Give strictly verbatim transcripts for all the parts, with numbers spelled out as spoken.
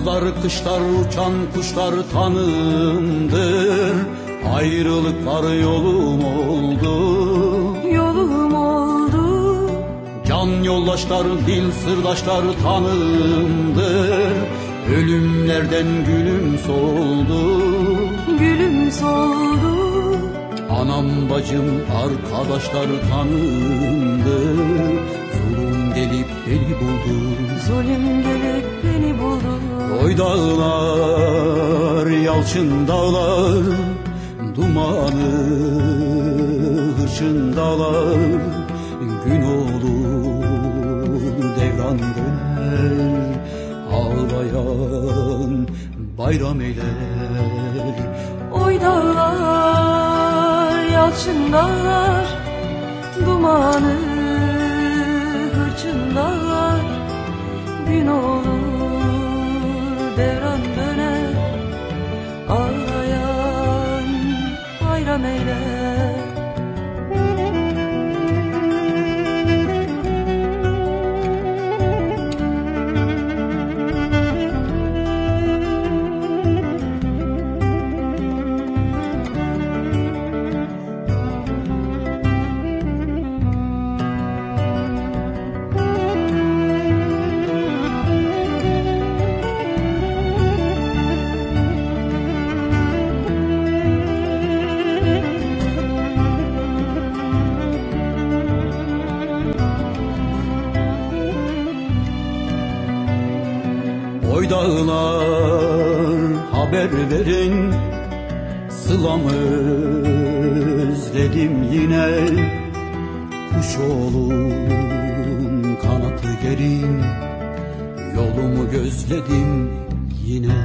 Yazlar kışlar uçan kuşlar tanımdır, ayrılıklar yolum oldu. Yolum oldu. Can yoldaşlar, dil sırdaşlar tanımdır, ölümlerden gülüm soldu. Gülüm soldu. Anam bacım arkadaşlar tanımdır, zulüm gelip beni buldu. Zulüm gelip beni buldu. Oy dağlar, yalçın dağlar, dumanı hırçın dağlar, gün olur devran döner, ağlayan bayram eyler. Oy dağlar, yalçın dağlar, dumanı hırçın dağlar, gün olur devran döner, ağlayan bayram eyler. Oy dağlar, haber verin, sılamı özledim yine. Kuş olun, kanatı gerin, yolumu gözledim yine.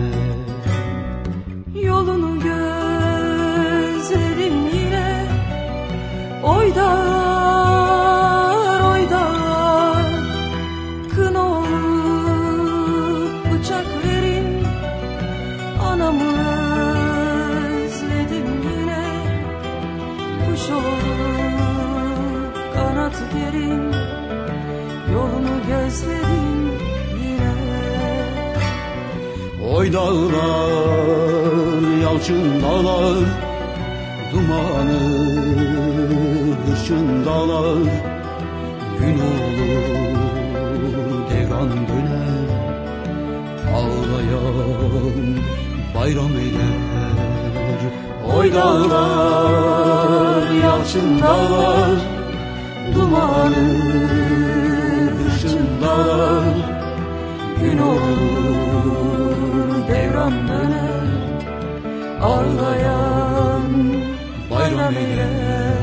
Yolunu gözledim yine. Oy dağlar, oy dağlar, kın olup bıçak verin, anamı özledim yine. Kuş olup kanat gerin, yolunu gözledim yine. Oy dağlar, yalçın dağlar, dumanı hırçın dağlar, gün olur devran döner, ağlayan bayram eyler. Oy dağlar, yalçın dağlar, dumanı hırçın dağlar, gün olur devran döner, ağlayan bayram eyler.